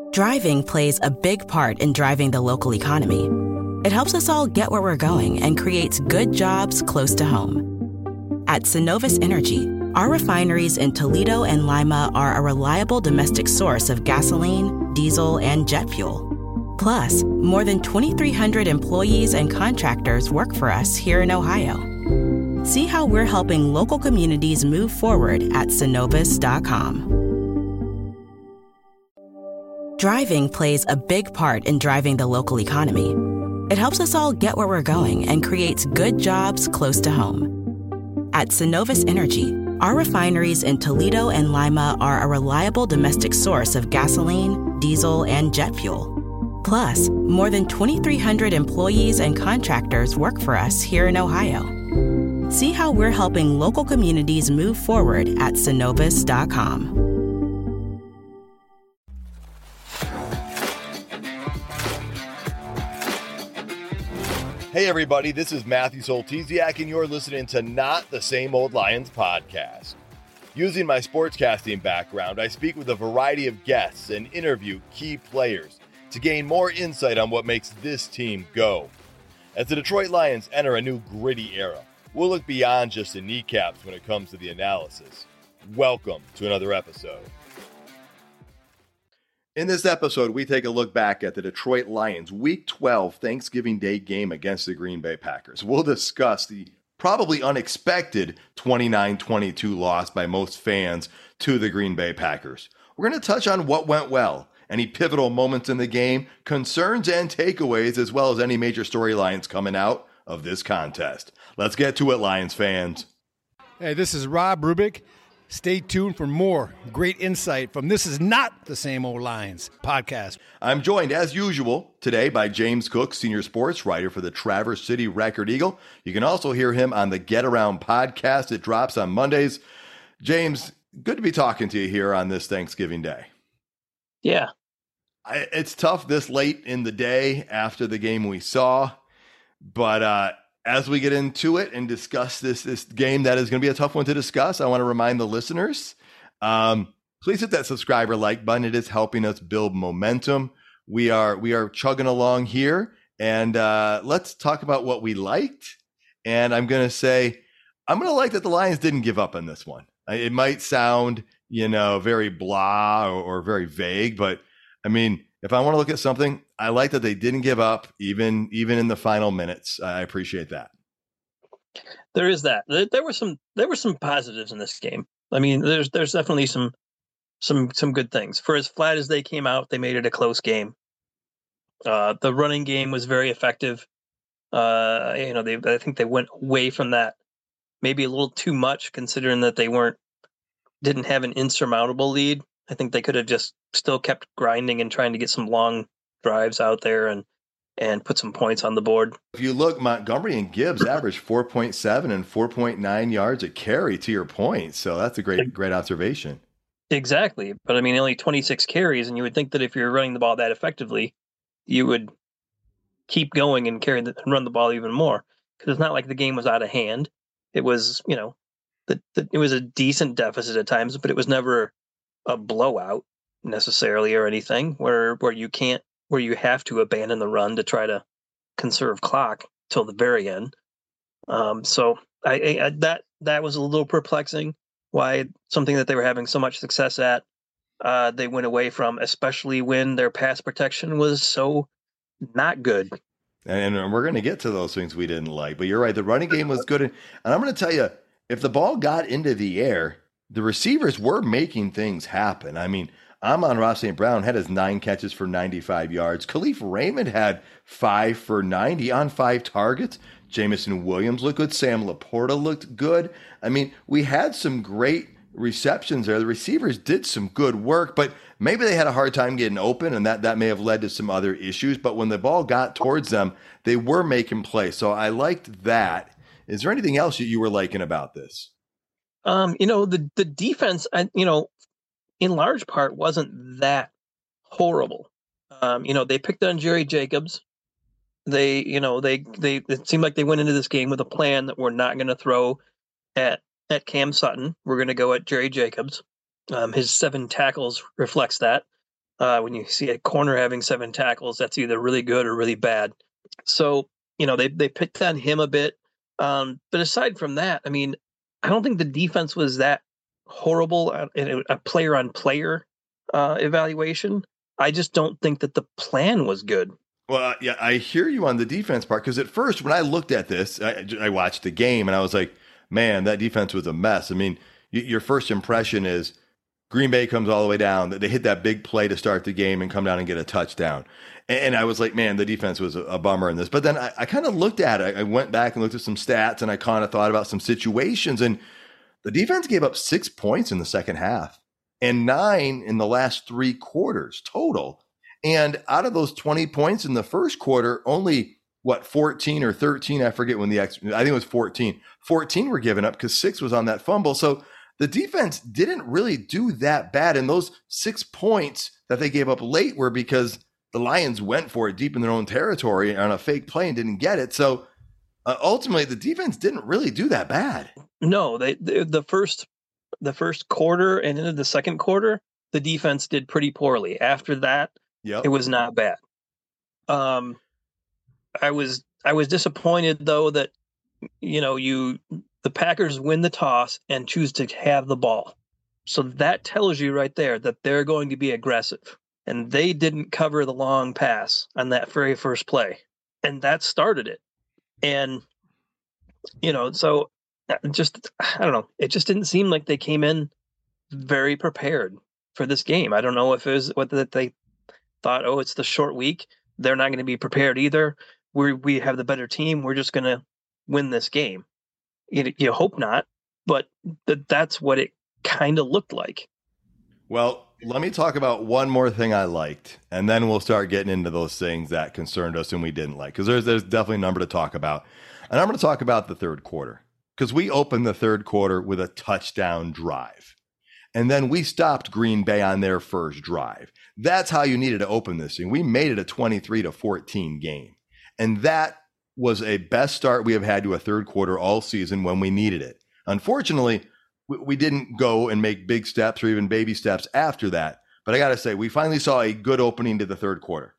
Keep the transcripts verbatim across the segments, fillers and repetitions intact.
Driving plays a big part in driving the local economy. It helps us all get where we're going and creates good jobs close to home. At Synovus Energy, our refineries in Toledo and Lima are a reliable domestic source of gasoline, diesel, and jet fuel. Plus, more than twenty-three hundred employees and contractors work for us here in Ohio. See how we're helping local communities move forward at synovus dot com. Driving plays a big part in driving the local economy. It helps us all get where we're going and creates good jobs close to home. At Synovus Energy, our refineries in Toledo and Lima are a reliable domestic source of gasoline, diesel, and jet fuel. Plus, more than twenty-three hundred employees and contractors work for us here in Ohio. See how we're helping local communities move forward at synovus dot com. Hey everybody, this is Matthew Soltesiak and you're listening to Not the Same Old Lions podcast. Using my sportscasting background, I speak with a variety of guests and interview key players to gain more insight on what makes this team go. As the Detroit Lions enter a new gritty era, we'll look beyond just the kneecaps when it comes to the analysis. Welcome to another episode. In this episode, we take a look back at the Detroit Lions Week twelve Thanksgiving Day game against the Green Bay Packers. We'll discuss the probably unexpected twenty-nine twenty-two loss by most fans to the Green Bay Packers. We're going to touch on what went well, any pivotal moments in the game, concerns and takeaways, as well as any major storylines coming out of this contest. Let's get to it, Lions fans. Hey, this is Rob Rubik. Stay tuned for more great insight from This Is Not the Same Old Lions podcast. I'm joined, as usual, today by James Cook, senior sports writer for the Traverse City Record Eagle. You can also hear him on the Get Around podcast. It drops on Mondays. James, good to be talking to you here on this Thanksgiving Day. Yeah. I, it's tough this late in the day after the game we saw, but uh, as we get into it and discuss this this game that is going to be a tough one to discuss, I want to remind the listeners, um, please hit that subscribe or like button. It is helping us build momentum. We are we are chugging along here, and uh, let's talk about what we liked. And I'm going to say, I'm going to like that the Lions didn't give up on this one. It might sound, you know, very blah or, or very vague, but I mean, if I want to look at something, I like that they didn't give up even even in the final minutes. I appreciate that. There is that. There, there were some there were some positives in this game. I mean, there's there's definitely some some some good things. For as flat as they came out, they made it a close game. Uh, the running game was very effective. Uh, you know, they I think they went away from that maybe a little too much, considering that they weren't didn't have an insurmountable lead. I think they could have just still kept grinding and trying to get some long drives out there and and put some points on the board. If you look, Montgomery and Gibbs averaged four point seven and four point nine yards a carry, to your point. So that's a great, great observation. Exactly. But I mean, only twenty-six carries, and you would think that if you're running the ball that effectively, you would keep going and carry the, and run the ball even more. Because it's not like the game was out of hand. It was, you know, the, the, it was a decent deficit at times, but it was never a blowout necessarily or anything where where you can't where you have to abandon the run to try to conserve clock till the very end. Um, so I, I that that was a little perplexing. Why something that they were having so much success at, uh, they went away from, especially when their pass protection was so not good. And we're going to get to those things we didn't like, but you're right. The running game was good, and I'm going to tell you, if the ball got into the air, the receivers were making things happen. I mean, Amon-Ra Saint Brown had his nine catches for ninety-five yards. Khalif Raymond had five for ninety on five targets. Jameson Williams looked good. Sam Laporta looked good. I mean, we had some great receptions there. The receivers did some good work, but maybe they had a hard time getting open, and that, that may have led to some other issues. But when the ball got towards them, they were making plays. So I liked that. Is there anything else that you were liking about this? Um, you know, the, the defense, you know, in large part wasn't that horrible. Um, you know, they picked on Jerry Jacobs. They, you know, they, they, it seemed like they went into this game with a plan that we're not going to throw at, at Cam Sutton. We're going to go at Jerry Jacobs. Um, his seven tackles reflects that. Uh, when you see a corner having seven tackles, that's either really good or really bad. So, you know, they, they picked on him a bit. Um, but aside from that, I mean, I don't think the defense was that horrible in a player on player uh, evaluation. I just don't think that the plan was good. Well, yeah, I hear you on the defense part, because at first when I looked at this, I, I watched the game and I was like, man, that defense was a mess. I mean, y- your first impression is Green Bay comes all the way down. They hit that big play to start the game and come down and get a touchdown. And, and I was like, man, the defense was a, a bummer in this. But then I, I kind of looked at it. I went back and looked at some stats, and I kind of thought about some situations. And the defense gave up six points in the second half and nine in the last three quarters total. And out of those twenty points in the first quarter, only, what, fourteen or thirteen, I forget when the ex, I think it was fourteen. fourteen were given up because six was on that fumble. So the defense didn't really do that bad. And those six points that they gave up late were because the Lions went for it deep in their own territory on a fake play and didn't get it. So uh, ultimately, the defense didn't really do that bad. No, they, they the first the first quarter and into the second quarter, the defense did pretty poorly. After that, yep. It was not bad. Um, I was I was disappointed though that you know you the Packers win the toss and choose to have the ball. So that tells you right there that they're going to be aggressive. And they didn't cover the long pass on that very first play. And that started it. And, you know, so just, I don't know, it just didn't seem like they came in very prepared for this game. I don't know if it was whether they thought, oh, it's the short week. They're not going to be prepared either. We we have the better team. We're just going to win this game. You, you hope not, but th- that's what it kind of looked like. Well, let me talk about one more thing I liked, and then we'll start getting into those things that concerned us and we didn't like, because there's, there's definitely a number to talk about. And I'm going to talk about the third quarter, because we opened the third quarter with a touchdown drive. And then we stopped Green Bay on their first drive. That's how you needed to open this thing. We made it a twenty-three to fourteen game. And that was a best start we have had to a third quarter all season when we needed it. Unfortunately, we didn't go and make big steps or even baby steps after that. But I got to say, we finally saw a good opening to the third quarter.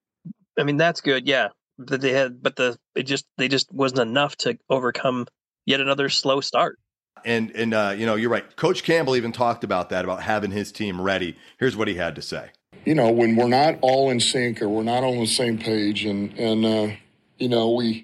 I mean, that's good. Yeah. That they had, but the, it just, they just wasn't enough to overcome yet another slow start. And, and uh, you know, you're right. Coach Campbell even talked about that, about having his team ready. Here's what he had to say. You know, when we're not all in sync or we're not on the same page and, and uh, you know, we,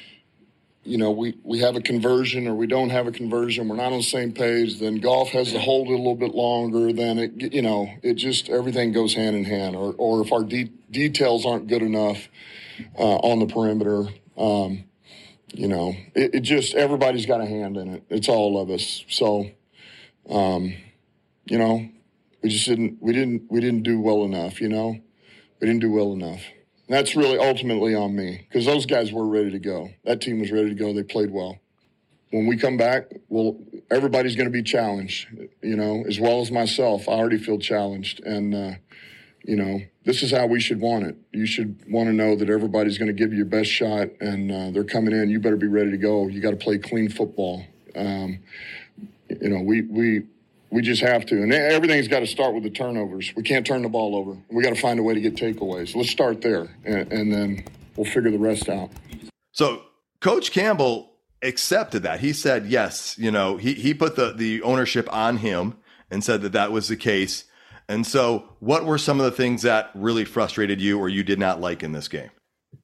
you know, we, we have a conversion or we don't have a conversion, we're not on the same page, then Goff has to hold it a little bit longer, then it, you know, it just, everything goes hand in hand. Or, or if our de- details aren't good enough uh, on the perimeter, um, you know, it, it just, everybody's got a hand in it. It's all of us. So, um, you know, we just didn't, we didn't, we didn't do well enough, you know, we didn't do well enough. That's really ultimately on me, because those guys were ready to go. That team was ready to go. They played well. When we come back, well, everybody's going to be challenged, you know, as well as myself. I already feel challenged. And, uh, you know, this is how we should want it. You should want to know that everybody's going to give you your best shot, and uh, they're coming in. You better be ready to go. You got to play clean football. Um, you know, we we we just have to. And everything's got to start with the turnovers. We can't turn the ball over. We got to find a way to get takeaways. Let's start there, and, and then we'll figure the rest out. So Coach Campbell accepted that. He said, yes, you know, he, he put the, the ownership on him and said that that was the case. And so what were some of the things that really frustrated you or you did not like in this game?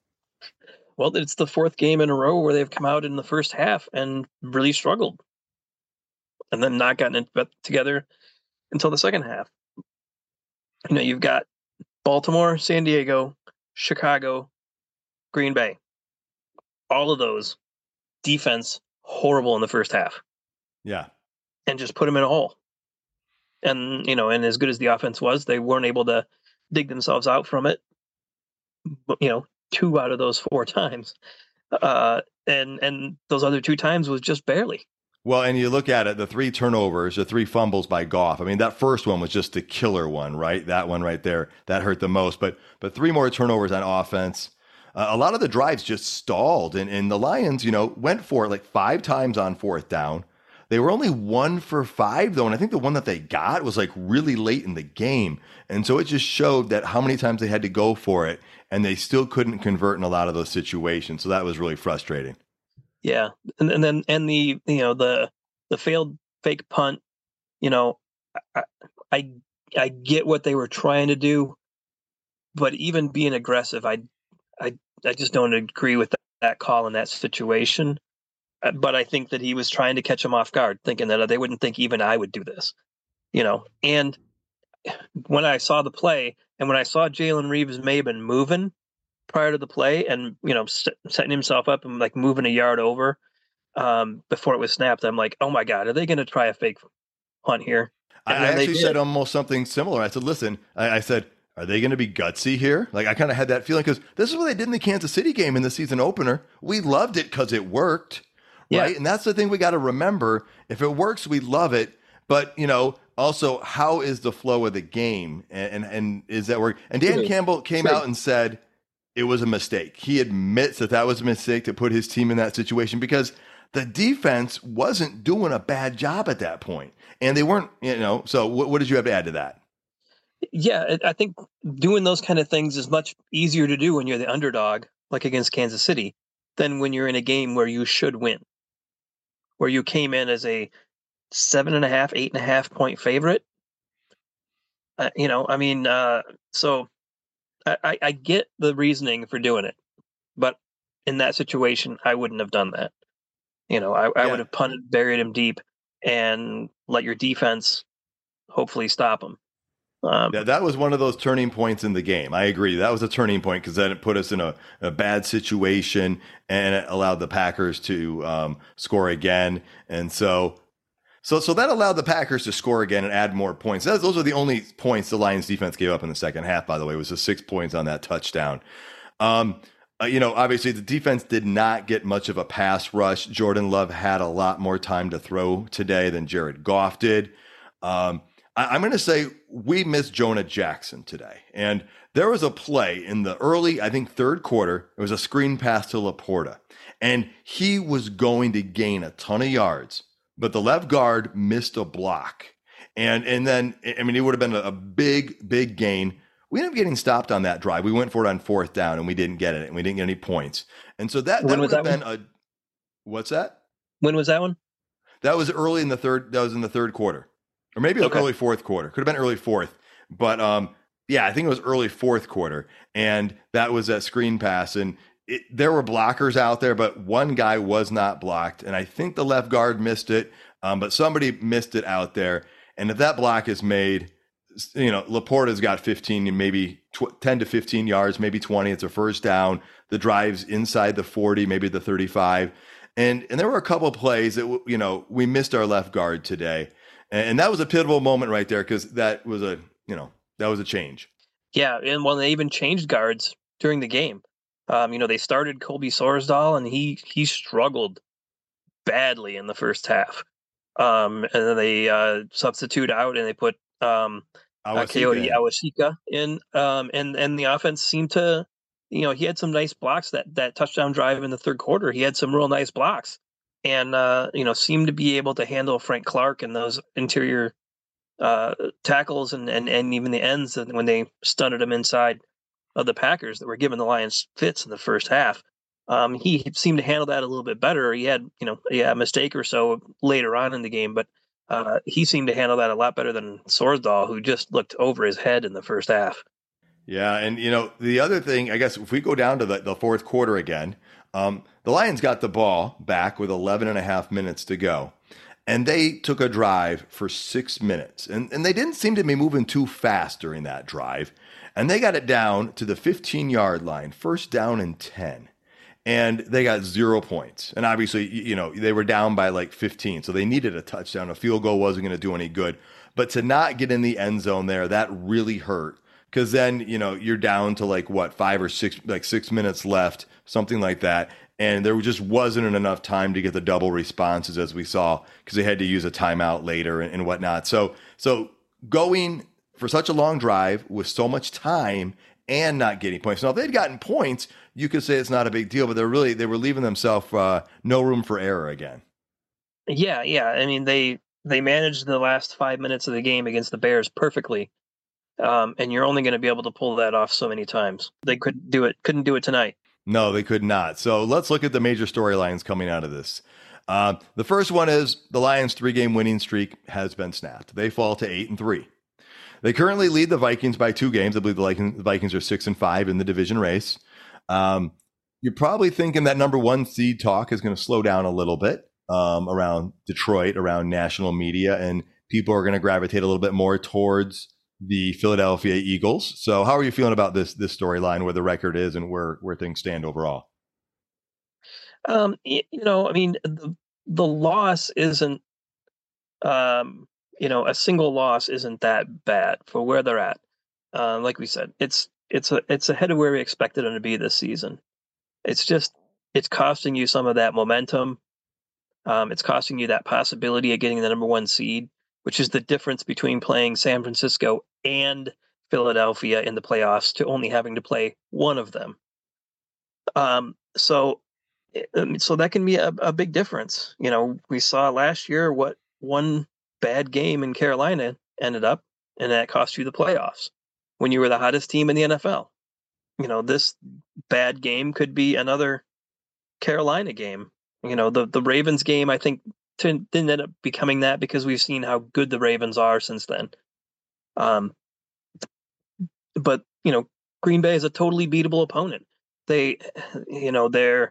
Well, it's the fourth game in a row where they've come out in the first half and really struggled, and then not gotten it together until the second half. You know, you've got Baltimore, San Diego, Chicago, Green Bay. All of those defense horrible in the first half. Yeah. And just put them in a hole. And, you know, and as good as the offense was, they weren't able to dig themselves out from it. But, you know, two out of those four times. Uh, and, and those other two times was just barely. Well, and you look at it, the three turnovers, the three fumbles by Goff. I mean, that first one was just the killer one, right? That one right there, that hurt the most. But but three more turnovers on offense. Uh, a lot of the drives just stalled. And, and the Lions, you know, went for it like five times on fourth down. They were only one for five, though. And I think the one that they got was like really late in the game. And so it just showed that how many times they had to go for it, and they still couldn't convert in a lot of those situations. So that was really frustrating. Yeah. And, and then, and the, you know, the, the failed fake punt, you know, I, I, I get what they were trying to do, but even being aggressive, I, I, I just don't agree with that, that call in that situation. But I think that he was trying to catch him off guard, thinking that they wouldn't think even I would do this, you know. And when I saw the play, and when I saw Jalen Reeves-Maybin moving prior to the play, and you know, st- setting himself up and like moving a yard over um, before it was snapped, I'm like, oh my god, are they going to try a fake punt here? And I actually said almost something similar. I said, listen, I, I said, are they going to be gutsy here? Like, I kind of had that feeling because this is what they did in the Kansas City game in the season opener. We loved it because it worked. Right. Yeah. And that's the thing we got to remember. If it works, we love it. But, you know, also, how is the flow of the game? And and, and is that work? And Dan Campbell came out and said it was a mistake. He admits that that was a mistake to put his team in that situation because the defense wasn't doing a bad job at that point. And they weren't, you know, so what, what did you have to add to that? Yeah, I think doing those kind of things is much easier to do when you're the underdog, like against Kansas City, than when you're in a game where you should win. Where you came in as a seven and a half, eight and a half point favorite. Uh, you know, I mean, uh, so I, I get the reasoning for doing it, but in that situation, I wouldn't have done that. You know, I, I yeah. would have punted, buried him deep, and let your defense hopefully stop him. Um, yeah, that was one of those turning points in the game. I agree. That was a turning point because then it put us in a, a bad situation and it allowed the Packers to um, score again. And so, so, so that allowed the Packers to score again and add more points. That, those are the only points the Lions defense gave up in the second half, by the way. It was just six points on that touchdown. Um, uh, you know, obviously the defense did not get much of a pass rush. Jordan Love had a lot more time to throw today than Jared Goff did. Um, I'm going to say we missed Jonah Jackson today. And there was a play in the early, I think, third quarter. It was a screen pass to Laporta. And he was going to gain a ton of yards, but the left guard missed a block. And and then, I mean, it would have been a, a big, big gain. We ended up getting stopped on that drive. We went for it on fourth down, and we didn't get it, and we didn't get any points. And so that, that would have been one? a – what's that? When was that one? That was early in the third – that was in the third quarter. Or maybe it was okay. early fourth quarter. Could have been early fourth. But, um, yeah, I think it was early fourth quarter. And that was that screen pass. And it, there were blockers out there, but one guy was not blocked. And I think the left guard missed it, um, but somebody missed it out there. And if that block is made, you know, Laporta's got fifteen, maybe tw- ten to fifteen yards, maybe twenty. It's a first down. The drive's inside the forty, maybe the thirty-five. And, and there were a couple of plays that, you know, we missed our left guard today. And that was a pivotal moment right there because that was a, you know, that was a change. Yeah, and well, they even changed guards during the game. Um, you know, they started Colby Sorsdahl, and he he struggled badly in the first half. Um, and then they uh, substitute out, and they put um, uh, Coyote Awosika in, um, and and the offense seemed to, you know, he had some nice blocks. That that touchdown drive in the third quarter, he had some real nice blocks. And, uh, you know, seemed to be able to handle Frank Clark and those interior uh, tackles and, and, and even the ends when they stunted him inside of the Packers that were giving the Lions fits in the first half. Um, he seemed to handle that a little bit better. He had, you know, yeah, a mistake or so later on in the game, but uh, he seemed to handle that a lot better than Sorsdahl, who just looked over his head in the first half. Yeah, and, you know, the other thing, I guess, if we go down to the, the fourth quarter again, um, the Lions got the ball back with eleven and a half minutes to go, and they took a drive for six minutes. And, and they didn't seem to be moving too fast during that drive. And they got it down to the fifteen-yard line, first down and ten. And they got zero points. And obviously, you know, they were down by like fifteen, so they needed a touchdown. A field goal wasn't going to do any good. But to not get in the end zone there, that really hurt. Because then, you know, you're down to like, what, five or six, like six minutes left, something like that. And there just wasn't enough time to get the double responses as we saw because they had to use a timeout later and, and whatnot. So, so going for such a long drive with so much time and not getting points. Now, if they'd gotten points, you could say it's not a big deal, but they're really, they were leaving themselves uh, no room for error again. Yeah, yeah. I mean, they they managed the last five minutes of the game against the Bears perfectly, um, and you're only going to be able to pull that off so many times. They could do it. Couldn't do it tonight. No, they could not. So let's look at the major storylines coming out of this. Uh, the first one is the Lions' three-game winning streak has been snapped. They fall to eight and three. They currently lead the Vikings by two games. I believe the Vikings are six and five in the division race. Um, you're probably thinking that number one seed talk is going to slow down a little bit um, around Detroit, around national media, and people are going to gravitate a little bit more towards the Philadelphia Eagles. So how are you feeling about this this storyline, where the record is and where where things stand overall? Um, you know, I mean, the the loss isn't, um, you know, a single loss isn't that bad for where they're at. Uh, like we said, it's it's a it's ahead of where we expected them to be this season. It's just it's costing you some of that momentum. Um, it's costing you that possibility of getting the number one seed, which is the difference between playing San Francisco and Philadelphia in the playoffs to only having to play one of them. Um, so, so that can be a, a big difference. You know, we saw last year what one bad game in Carolina ended up, and that cost you the playoffs when you were the hottest team in the N F L. You know, this bad game could be another Carolina game. You know, the, the Ravens game, I think, didn't end up becoming that because we've seen how good the Ravens are since then. Um, but, you know, Green Bay is a totally beatable opponent. They, you know, they're,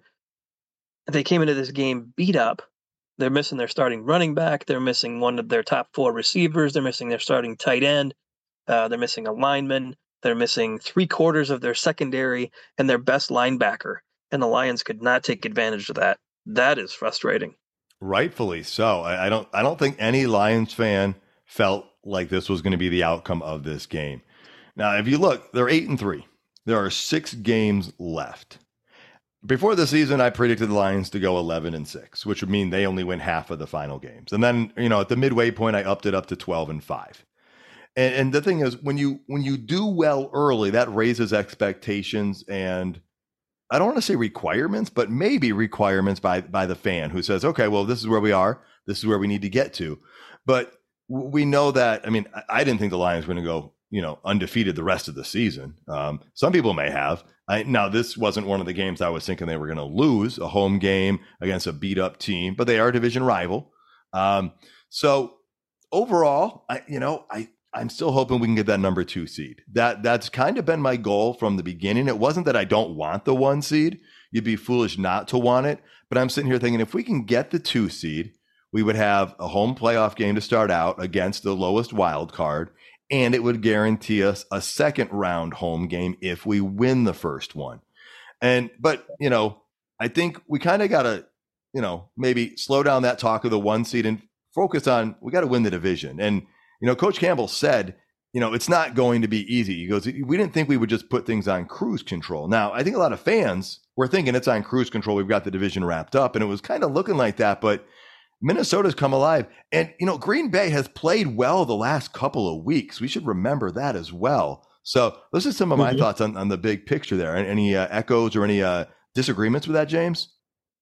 they came into this game beat up. They're missing their starting running back. They're missing one of their top four receivers. They're missing their starting tight end. Uh, they're missing a lineman. They're missing three quarters of their secondary and their best linebacker. And the Lions could not take advantage of that. That is frustrating. Rightfully so. I, I don't I don't think any Lions fan felt like this was going to be the outcome of this game. Now, if you look, they're eight and three. There are six games left. Before the season, I predicted the Lions to go eleven and six, which would mean they only win half of the final games. And then, you know, at the midway point, I upped it up to twelve and five. And, and the thing is, when you when you do well early, that raises expectations and I don't want to say requirements, but maybe requirements by by the fan who says, okay, well, this is where we are. This is where we need to get to. But we know that, I mean, I didn't think the Lions were going to go, you know, undefeated the rest of the season. Um, some people may have. I, now, this wasn't one of the games I was thinking they were going to lose, a home game against a beat up team, but they are a division rival. Um, so overall, I, you know, I, I'm still hoping we can get that number two seed. That that's kind of been my goal from the beginning. It wasn't that I don't want the one seed. You'd be foolish not to want it. But I'm sitting here thinking if we can get the two seed, we would have a home playoff game to start out against the lowest wild card, and it would guarantee us a second round home game if we win the first one. And but you know, I think we kind of got to, you know, maybe slow down that talk of the one seed and focus on we got to win the division. And you know, Coach Campbell said, you know, it's not going to be easy. He goes, we didn't think we would just put things on cruise control. Now, I think a lot of fans were thinking it's on cruise control. We've got the division wrapped up, and it was kind of looking like that. But Minnesota's come alive. And, you know, Green Bay has played well the last couple of weeks. We should remember that as well. So those are some of my mm-hmm. thoughts on, on the big picture there. Any uh, echoes or any uh, disagreements with that, James?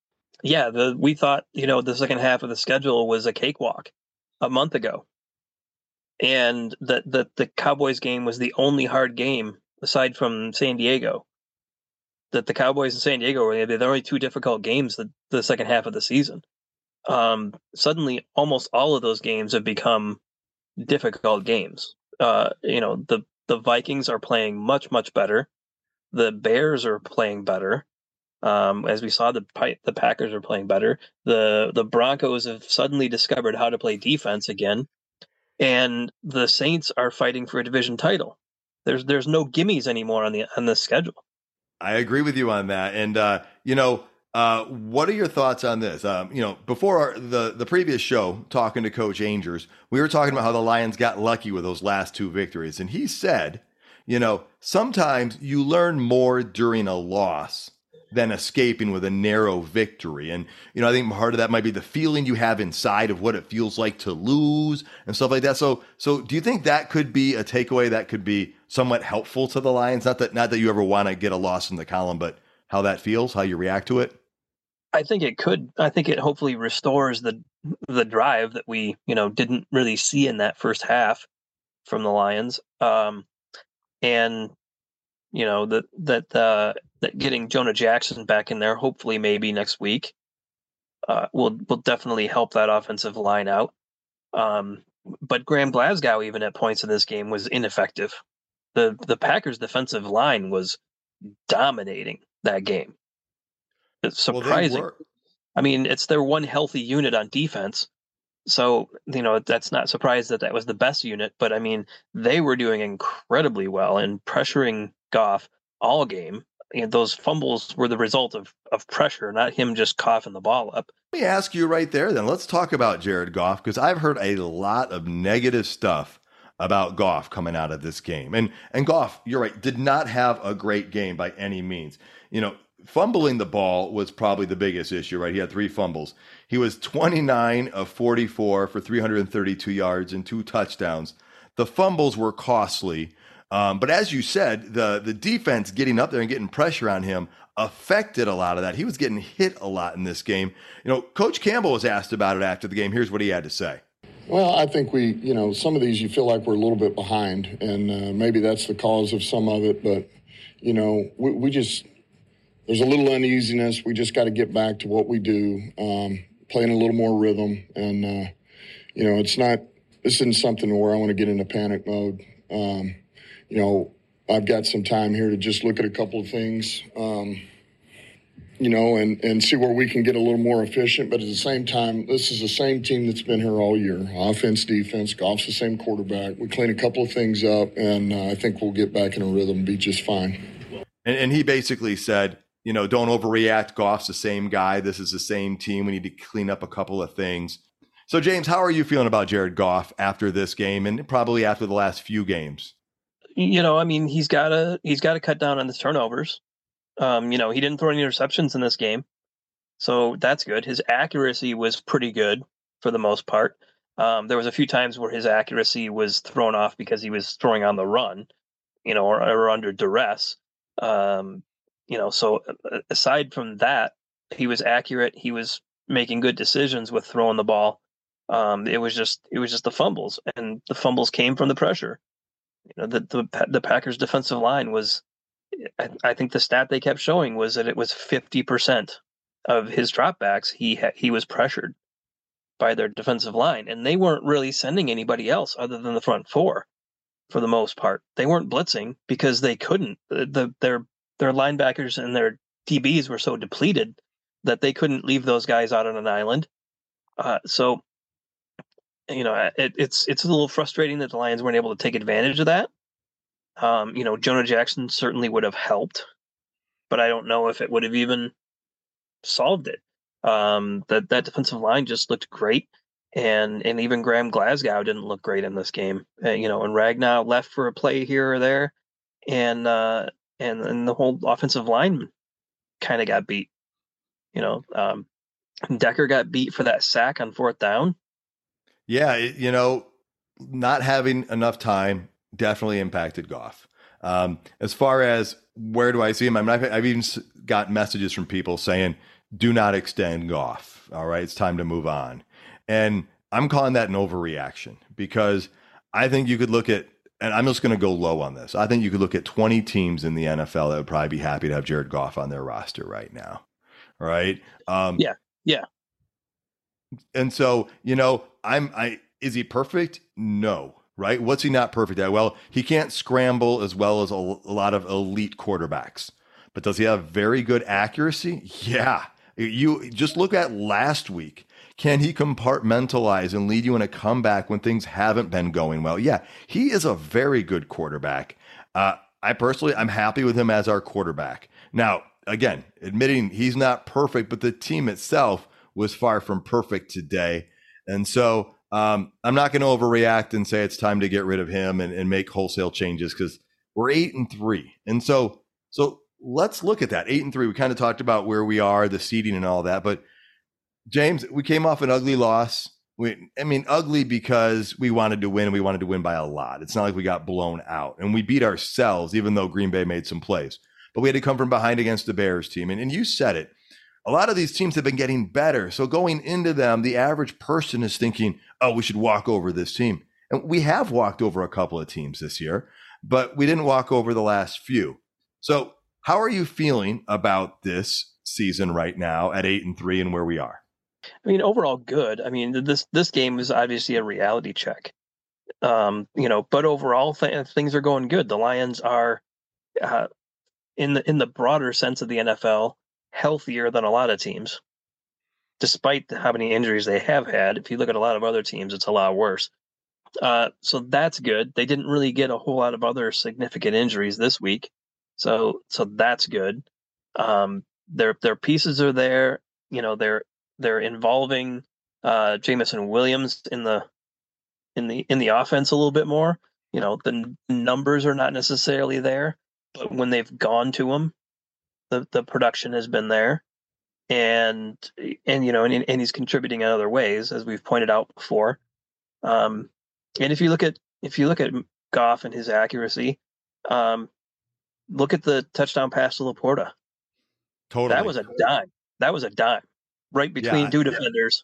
Yeah, the, we thought, you know, the second half of the schedule was a cakewalk a month ago. And the, the, the Cowboys game was the only hard game aside from San Diego. That the Cowboys and San Diego were the only two difficult games the, the second half of the season. Um, suddenly, almost all of those games have become difficult games. Uh, you know, the, the Vikings are playing much, much better. The Bears are playing better. Um, as we saw, the the Packers are playing better. The the Broncos have suddenly discovered how to play defense again. And the Saints are fighting for a division title. There's there's no gimmies anymore on the on the schedule. I agree with you on that. And uh, you know, uh, what are your thoughts on this? Um, you know, before our, the the previous show, talking to Coach Angers, we were talking about how the Lions got lucky with those last two victories, and he said, you know, sometimes you learn more during a loss than escaping with a narrow victory. And, you know, I think part of that might be the feeling you have inside of what it feels like to lose and stuff like that. So, so do you think that could be a takeaway that could be somewhat helpful to the Lions? Not that, not that you ever want to get a loss in the column, but how that feels, how you react to it? I think it could. I think it hopefully restores the the drive that we, you know, didn't really see in that first half from the Lions. Um, and you know that that uh, that getting Jonah Jackson back in there, hopefully maybe next week, uh, will will definitely help that offensive line out. Um, but Graham Glasgow, even at points in this game, was ineffective. the The Packers' defensive line was dominating that game. It's surprising. Well, I mean, it's their one healthy unit on defense. So, you know, that's not surprised that that was the best unit. But, I mean, they were doing incredibly well and pressuring Goff all game. And those fumbles were the result of, of pressure, not him just coughing the ball up. Let me ask you right there then. Let's talk about Jared Goff, because I've heard a lot of negative stuff about Goff coming out of this game. And, and Goff, you're right, did not have a great game by any means. You know, fumbling the ball was probably the biggest issue, right? He had three fumbles. He was twenty-nine of forty-four for three hundred thirty-two yards and two touchdowns. The fumbles were costly. Um, but as you said, the, the defense getting up there and getting pressure on him affected a lot of that. He was getting hit a lot in this game. You know, Coach Campbell was asked about it after the game. Here's what he had to say. Well, I think we, you know, some of these you feel like we're a little bit behind, and uh, maybe that's the cause of some of it. But, you know, we, we just, there's a little uneasiness. We just got to get back to what we do, um, playing a little more rhythm. And, uh, you know, it's not, this isn't something where I want to get into panic mode. Um, you know, I've got some time here to just look at a couple of things, um, you know, and, and see where we can get a little more efficient. But at the same time, this is the same team that's been here all year. Offense, defense, Goff's the same quarterback. We clean a couple of things up, and uh, I think we'll get back in a rhythm and be just fine. And, and he basically said, you know, don't overreact. Goff's the same guy. This is the same team. We need to clean up a couple of things. So, James, how are you feeling about Jared Goff after this game and probably after the last few games? You know, I mean, he's got to he's got to cut down on his turnovers. Um, you know, he didn't throw any interceptions in this game, so that's good. His accuracy was pretty good for the most part. Um, there was a few times where his accuracy was thrown off because he was throwing on the run, you know, or, or under duress. Um, you know, so aside from that, he was accurate. He was making good decisions with throwing the ball. Um, it was just it was just the fumbles, and the fumbles came from the pressure. You know, the the, the Packers' defensive line was, I, I think the stat they kept showing was that it was fifty percent of his dropbacks he ha, he was pressured by their defensive line, and they weren't really sending anybody else other than the front four for the most part. They weren't blitzing because they couldn't. The, the their their linebackers and their D Bs were so depleted that they couldn't leave those guys out on an island. Uh, so. You know, it, it's it's a little frustrating that the Lions weren't able to take advantage of that. Um, you know, Jonah Jackson certainly would have helped, but I don't know if it would have even solved it. Um, that that defensive line just looked great, and and even Graham Glasgow didn't look great in this game. Uh, you know, and Ragnow left for a play here or there, and uh, and and the whole offensive line kind of got beat. You know, um, Decker got beat for that sack on fourth down. Yeah, it, you know, not having enough time definitely impacted Goff. Um, as far as where do I see him, I mean, I've, I've even got messages from people saying, do not extend Goff. All right, it's time to move on. And I'm calling that an overreaction because I think you could look at, and I'm just going to go low on this. I think you could look at twenty teams in the N F L that would probably be happy to have Jared Goff on their roster right now. All right. Um, yeah. Yeah. And so, you know, I'm, I, is he perfect? No. Right. What's he not perfect at? Well, he can't scramble as well as a, a lot of elite quarterbacks, but does he have very good accuracy? Yeah. You just look at last week. Can he compartmentalize and lead you in a comeback when things haven't been going well? Yeah. He is a very good quarterback. Uh, I personally, I'm happy with him as our quarterback. Now, again, admitting he's not perfect, but the team itself was far from perfect today. And so um, I'm not going to overreact and say it's time to get rid of him and, and make wholesale changes because we're eight and three. And so, so let's look at that eight and three. We kind of talked about where we are, the seeding and all that, but James, we came off an ugly loss. We, I mean, ugly because we wanted to win. We wanted to win by a lot. It's not like we got blown out and we beat ourselves, even though Green Bay made some plays, but we had to come from behind against the Bears team. And, and you said it. a lot of these teams have been getting better. So going into them, the average person is thinking, oh, we should walk over this team. And we have walked over a couple of teams this year, but we didn't walk over the last few. So how are you feeling about this season right now at eight and three and where we are? I mean, overall good. I mean, this this game is obviously a reality check. Um, you know, but overall th- things are going good. The Lions are, uh, in the in the broader sense of the N F L, healthier than a lot of teams, despite how many injuries they have had. If you look at a lot of other teams, it's a lot worse. Uh, so that's good. They didn't really get a whole lot of other significant injuries this week, so so that's good. Um, their their pieces are there. You know, they're they're involving uh, Jameson Williams in the in the in the offense a little bit more. You know, the n- numbers are not necessarily there, but when they've gone to him, the the production has been there, and and you know, and and he's contributing in other ways, as we've pointed out before. Um, and if you look at if you look at Goff and his accuracy, um, look at the touchdown pass to Laporta. Totally. That was a dime. That was a dime, right between Yeah, two yeah. defenders.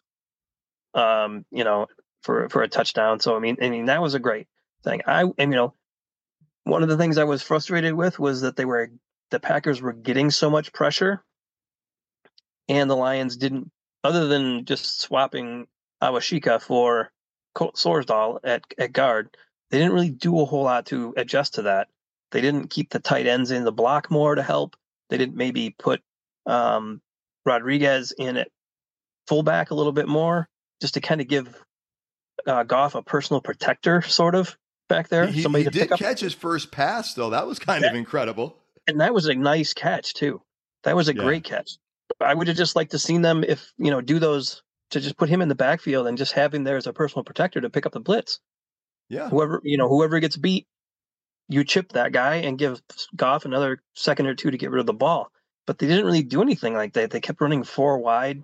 Um, you know, for for a touchdown. So I mean, I mean that was a great thing. I and you know, one of the things I was frustrated with was that they were the Packers were getting so much pressure, and the Lions didn't, other than just swapping Awashika for Colt Sorsdahl at at guard. They didn't really do a whole lot to adjust to that. They didn't keep the tight ends in the block more to help. They didn't maybe put um, Rodriguez in at fullback a little bit more, just to kind of give uh, Goff a personal protector, sort of back there. He, Somebody he to did pick up, catch his first pass, though. That was kind that, of incredible. and that was a nice catch too. That was a Yeah. great catch. I would have just liked to seen them if you know do those to just put him in the backfield and just have him there as a personal protector to pick up the blitz. Yeah. Whoever you know, whoever gets beat, you chip that guy and give Goff another second or two to get rid of the ball. But they didn't really do anything like that. They kept running four wide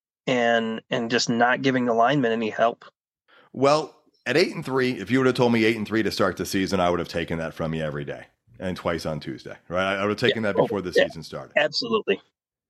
and and just not giving the linemen any help. Well, at eight and three, if you would have told me eight and three to start the season, I would have taken that from you every day and twice on Tuesday, right? I would have taken Yeah. that before the Oh, yeah. season started. Absolutely.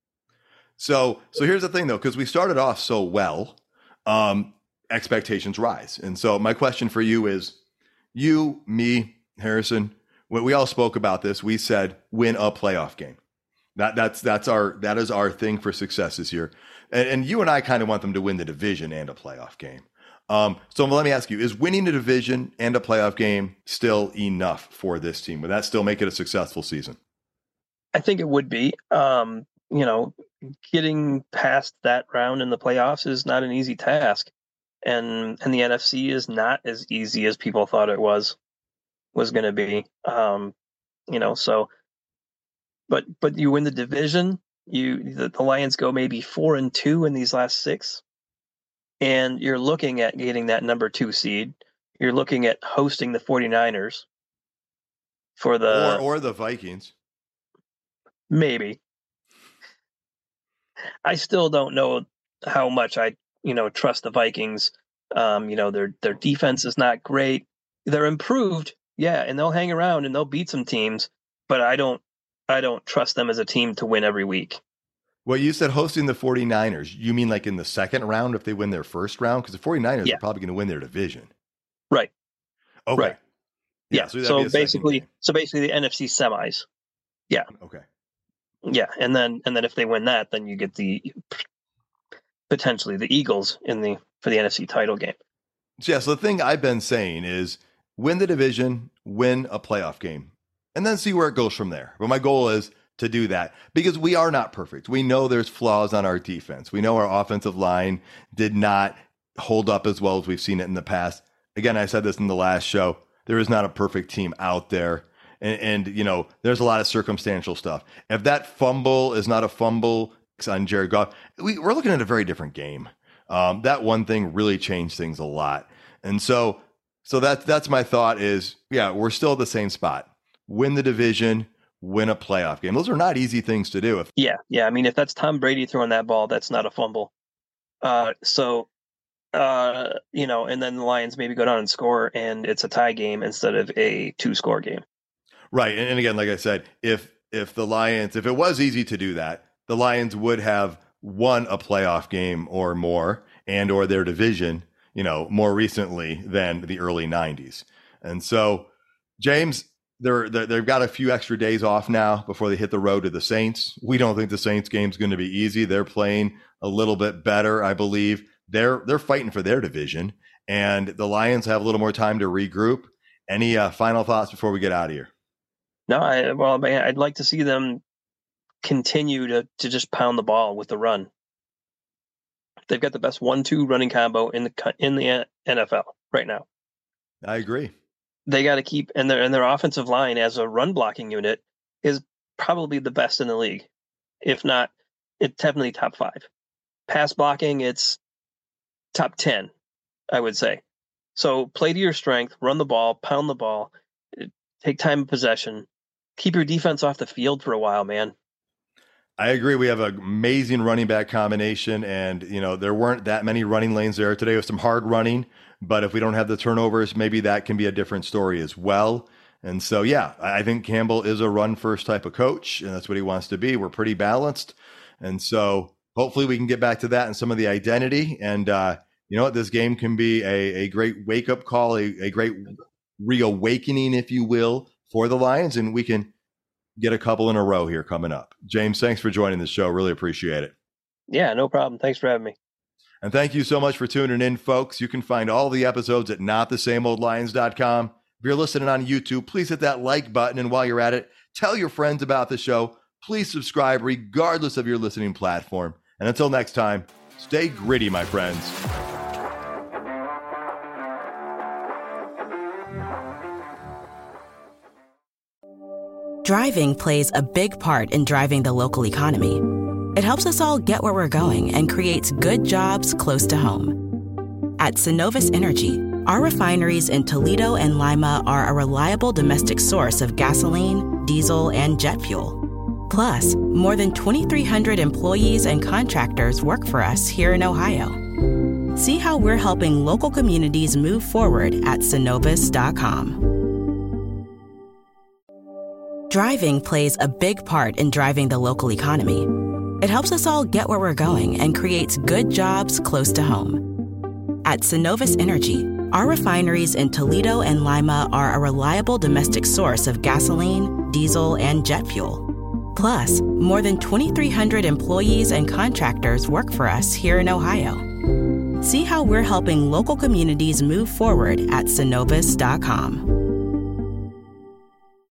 So, so here's the thing, though, because we started off so well, um, expectations rise. And so, my question for you is: you, me, Harrison, when we all spoke about this, we said win a playoff game. That that's that's our that is our thing for success this year. And, and you and I kind of want them to win the division and a playoff game. Um, so let me ask you: is winning the division and a playoff game still enough for this team? Would that still make it a successful season? I think it would be. Um, you know, getting past that round in the playoffs is not an easy task, and and the N F C is not as easy as people thought it was was going to be. Um, you know, so, but but you win the division. You the, the Lions go maybe four and two in these last six, and you're looking at getting that number two seed. You're looking at hosting the 49ers for the or or the Vikings. Maybe. I still don't know how much I, you know, trust the Vikings. Um, you know, their their defense is not great. They're improved, yeah, and they'll hang around and they'll beat some teams, but I don't I don't trust them as a team to win every week. Well, you said hosting the 49ers. You mean like in the second round if they win their first round? Because the 49ers Yeah. are probably going to win their division. Right. Okay. Right. Yeah. so, that'd So be a second basically game. so basically the N F C semis. Okay. Yeah, and then and then if they win that, then you get the potentially the Eagles in the for the N F C title game. So, yeah, so the thing I've been saying is win the division, win a playoff game, and then see where it goes from there. But my goal is to do that because we are not perfect. We know there's flaws on our defense. We know our offensive line did not hold up as well as we've seen it in the past. Again, I said this in the last show. There is not a perfect team out there. And, and, you know, there's a lot of circumstantial stuff. If that fumble is not a fumble on Jared Goff, we, we're looking at a very different game. Um, that one thing really changed things a lot. And so, so that's, that's my thought is, yeah, we're still at the same spot. Win the division, win a playoff game. Those are not easy things to do. If, Yeah, yeah. I mean, if that's Tom Brady throwing that ball, that's not a fumble. Uh, so, uh, you know, and then the Lions maybe go down and score, and it's a tie game instead of a two-score game. right. And, and again, like I said, if, if the Lions, if it was easy to do that, the Lions would have won a playoff game or more and or their division, you know, more recently than the early nineties. And so, James, they're, they're, they've got a few extra days off now before they hit the road to the Saints. We don't think the Saints game's going to be easy. They're playing a little bit better, I believe. They're they're fighting for their division, and the Lions have a little more time to regroup. Any uh, final thoughts before we get out of here? No, I, well, man, I'd like to see them continue to to just pound the ball with the run. They've got the best one two running combo in the in the N F L right now. I agree. They got to keep, and their and their offensive line as a run blocking unit is probably the best in the league, if not, it's definitely top five. Pass blocking, it's top ten, I would say. So play to your strength, run the ball, pound the ball, take time of possession, keep your defense off the field for a while, man. I agree. We have an amazing running back combination, and you know there weren't that many running lanes there today with some hard running. But if we don't have the turnovers, maybe that can be a different story as well. And so, yeah, I think Campbell is a run-first type of coach, and that's what he wants to be. We're pretty balanced, and so hopefully we can get back to that and some of the identity. And uh, you know what? This game can be a, a great wake-up call, a, a great reawakening, if you will, for the Lions, and we can get a couple in a row here coming up. James, thanks for joining the show. Really appreciate it. Yeah, no problem. Thanks for having me. And thank you so much for tuning in, folks. You can find all the episodes at not the same old lions dot com. If you're listening on YouTube, please hit that like button. And while you're at it, tell your friends about the show. Please subscribe regardless of your listening platform. And until next time, stay gritty, my friends. Driving plays a big part in driving the local economy. It helps us all get where we're going and creates good jobs close to home. At Synovus Energy, our refineries in Toledo and Lima are a reliable domestic source of gasoline, diesel, and jet fuel. Plus, more than twenty-three hundred employees and contractors work for us here in Ohio. See how we're helping local communities move forward at Synovus dot com. Driving plays a big part in driving the local economy. It helps us all get where we're going and creates good jobs close to home. At Synovus Energy, our refineries in Toledo and Lima are a reliable domestic source of gasoline, diesel, and jet fuel. Plus, more than twenty-three hundred employees and contractors work for us here in Ohio. See how we're helping local communities move forward at Synovus dot com.